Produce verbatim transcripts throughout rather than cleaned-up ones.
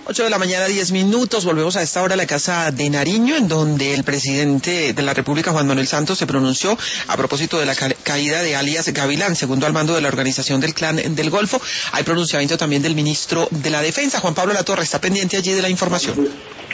Ocho de la mañana, diez minutos. Volvemos a esta hora a la Casa de Nariño, en donde el presidente de la República, Juan Manuel Santos, se pronunció a propósito de la ca caída de alias Gavilán, segundo al mando de la organización del Clan del Golfo. Hay pronunciamiento también del ministro de la Defensa, Juan Pablo Latorre, está pendiente allí de la información.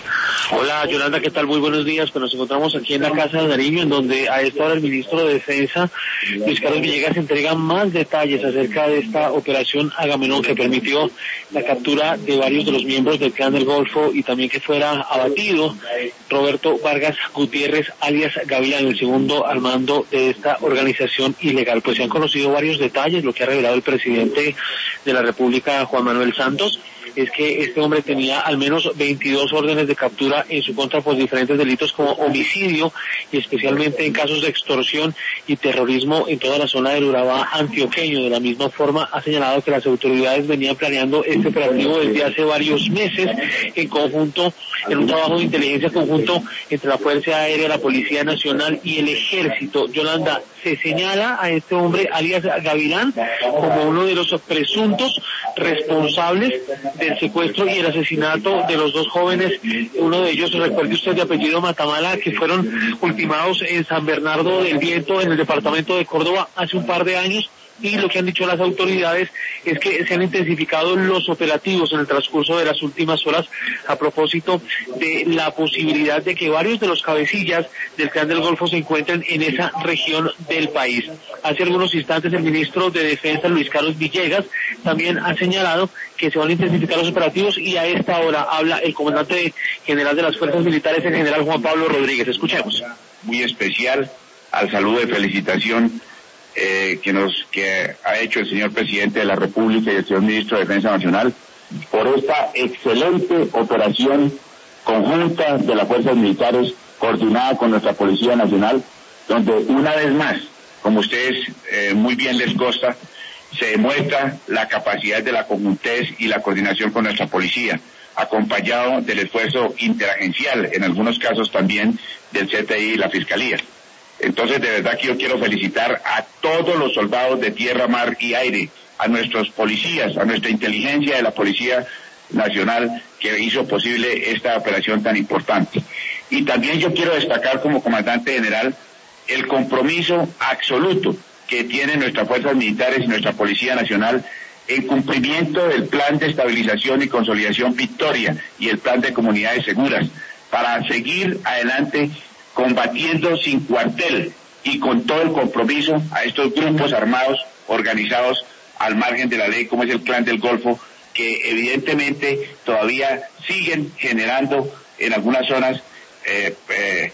Hola Yolanda, ¿qué tal? Muy buenos días. Pues nos encontramos aquí en la Casa de Nariño, en donde a esta hora el ministro de Defensa, Luis Carlos Villegas, entrega más detalles acerca de esta operación Agamenón que permitió la captura de varios de los miembros del Clan del Golfo y también que fuera abatido Roberto Vargas Gutiérrez, alias Gavilán, el segundo al mando de esta organización ilegal. Pues se han conocido varios detalles. Lo que ha revelado el presidente de la República, Juan Manuel Santos, es que este hombre tenía al menos veintidós órdenes de captura en su contra por diferentes delitos como homicidio y especialmente en casos de extorsión y terrorismo en toda la zona del Urabá antioqueño. De la misma forma ha señalado que las autoridades venían planeando este operativo desde hace varios meses en conjunto, en un trabajo de inteligencia conjunto entre la Fuerza Aérea, la Policía Nacional y el Ejército. Yolanda, se señala a este hombre, alias Gavilán, como uno de los presuntos responsables del secuestro y el asesinato de los dos jóvenes, uno de ellos, recuerde usted, de apellido Matamala, que fueron ultimados en San Bernardo del Viento, en el departamento de Córdoba, hace un par de años. Y lo que han dicho las autoridades es que se han intensificado los operativos en el transcurso de las últimas horas a propósito de la posibilidad de que varios de los cabecillas del Clan del Golfo se encuentren en esa región del país. Hace algunos instantes el ministro de Defensa, Luis Carlos Villegas, también ha señalado que se van a intensificar los operativos y a esta hora habla el comandante general de las Fuerzas Militares, el general Juan Pablo Rodríguez. Escuchemos. Muy especial al saludo de felicitación Eh, que nos que ha hecho el señor presidente de la República y el señor ministro de Defensa Nacional por esta excelente operación conjunta de las fuerzas militares coordinada con nuestra Policía Nacional, donde una vez más, como ustedes eh, muy bien les consta, se demuestra la capacidad de la conjuntez y la coordinación con nuestra policía, acompañado del esfuerzo interagencial, en algunos casos también del C T I y la Fiscalía. Entonces, de verdad que yo quiero felicitar a todos los soldados de tierra, mar y aire, a nuestros policías, a nuestra inteligencia de la Policía Nacional que hizo posible esta operación tan importante. Y también yo quiero destacar como comandante general el compromiso absoluto que tienen nuestras fuerzas militares y nuestra Policía Nacional en cumplimiento del Plan de Estabilización y Consolidación Victoria y el Plan de Comunidades Seguras, para seguir adelante combatiendo sin cuartel y con todo el compromiso a estos grupos armados organizados al margen de la ley, como es el Clan del Golfo, que evidentemente todavía siguen generando en algunas zonas eh, eh,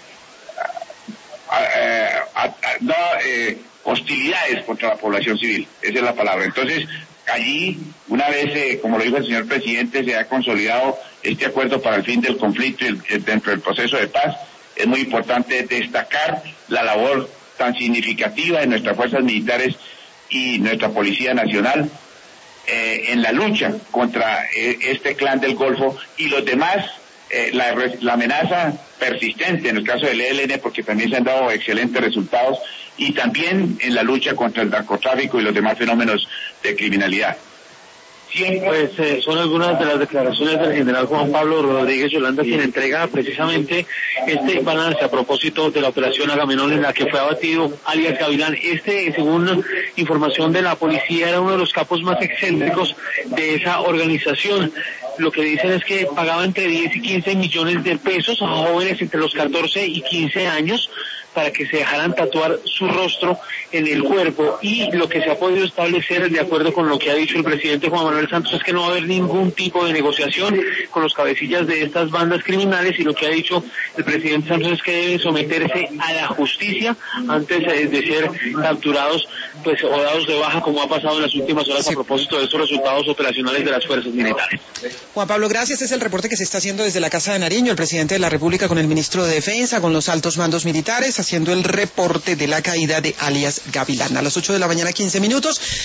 eh, no, eh, hostilidades contra la población civil. Esa es la palabra. Entonces, allí, una vez, eh, como lo dijo el señor presidente, se ha consolidado este acuerdo para el fin del conflicto y el, dentro del proceso de paz. Es muy importante destacar la labor tan significativa de nuestras fuerzas militares y nuestra Policía Nacional eh, en la lucha contra eh, este Clan del Golfo y los demás, eh, la, la amenaza persistente en el caso del E L N, porque también se han dado excelentes resultados, y también en la lucha contra el narcotráfico y los demás fenómenos de criminalidad. Pues eh, son algunas de las declaraciones del general Juan Pablo Rodríguez, Yolanda, quien entrega precisamente este balance a propósito de la operación Agamenón en la que fue abatido alias Gavilán. Este, según información de la policía, era uno de los capos más excéntricos de esa organización. Lo que dicen es que pagaba entre diez y quince millones de pesos a jóvenes entre los catorce y quince años para que se dejaran tatuar su rostro en el cuerpo, y lo que se ha podido establecer, de acuerdo con lo que ha dicho el presidente Juan Manuel Santos, es que no va a haber ningún tipo de negociación con los cabecillas de estas bandas criminales, y lo que ha dicho el presidente Santos es que deben someterse a la justicia antes de ser capturados, pues, o dados de baja, como ha pasado en las últimas horas a propósito de estos resultados operacionales de las fuerzas militares. Juan Pablo, gracias. Es el reporte que se está haciendo desde la Casa de Nariño, el presidente de la República con el ministro de Defensa, con los altos mandos militares, haciendo el reporte de la caída de alias Gavilán. A las ocho de la mañana, quince minutos.